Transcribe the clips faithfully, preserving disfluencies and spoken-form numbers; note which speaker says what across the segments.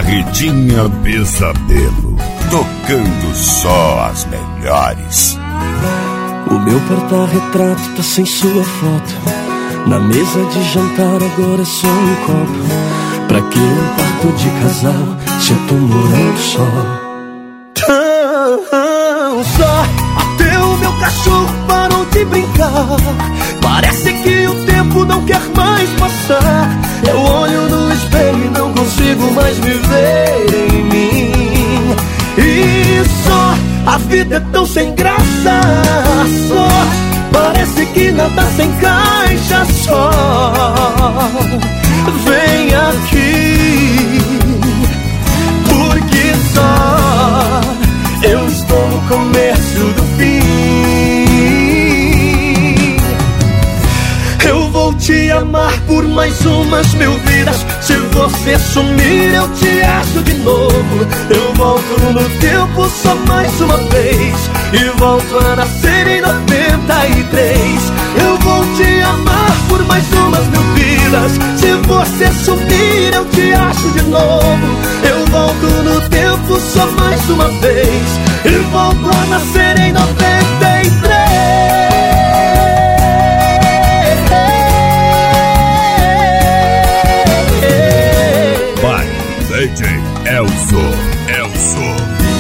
Speaker 1: Carretinha Pesadelo, tocando só as melhores.
Speaker 2: O meu porta-retrato tá sem sua foto. Na mesa de jantar agora é só um copo. Pra que um quarto de casal se eu tô morando só? Tão só, até o meu cachorro parou de brincar. Parece que o tempo não quer mais passar. Eu olho no espelho e não consigo mais me ver em mim. E só, a vida é tão sem graça. Só, parece que nada se encaixa. Só, vem aqui, porque só eu estou no começo do fim. Eu vou te amar por mais umas mil vidas. Se você sumir eu te acho de novo. Eu volto no tempo só mais uma vez e volto a nascer em noventa e três. Eu vou te amar por mais umas mil vidas. Se você sumir eu te acho de novo. Eu volto no tempo só mais uma vez e volto a nascer em noventa e três.
Speaker 1: D J Elzo, Elzo.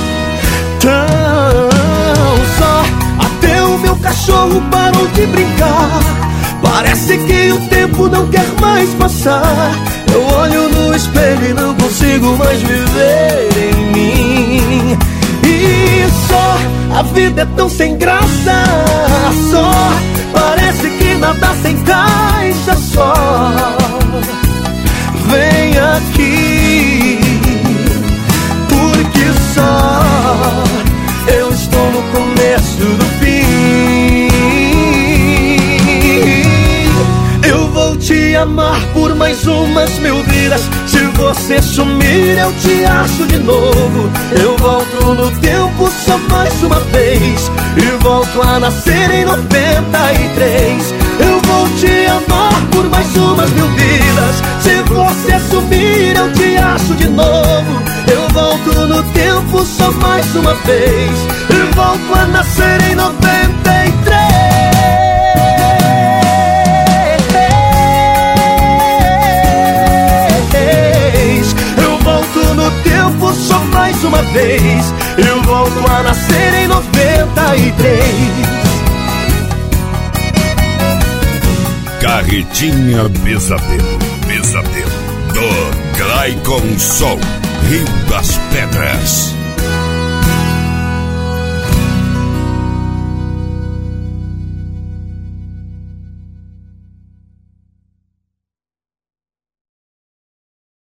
Speaker 2: Tão só, até o meu cachorro parou de brincar. Parece que o tempo não quer mais passar. Eu olho no espelho e não consigo mais me ver em mim. E só, a vida é tão sem graça. Só, parece que nada se encaixa. Só, vem aqui, porque só eu estou no começo do fim. Eu vou te amar por mais umas mil vidas. Se você sumir eu te acho de novo. Eu volto no tempo só mais uma vez e volto a nascer em noventa e três. Eu vou te amar por mais umas mil vidas. Se você sumir eu te acho de novo. Eu volto no tempo só mais uma vez e volto a nascer em noventa e três. Eu volto no tempo só mais uma vez. Eu volto a nascer em noventa e três.
Speaker 1: Carretinha Pesadelo, Pesadelo, do Clayton Sol, Rio das Pedras.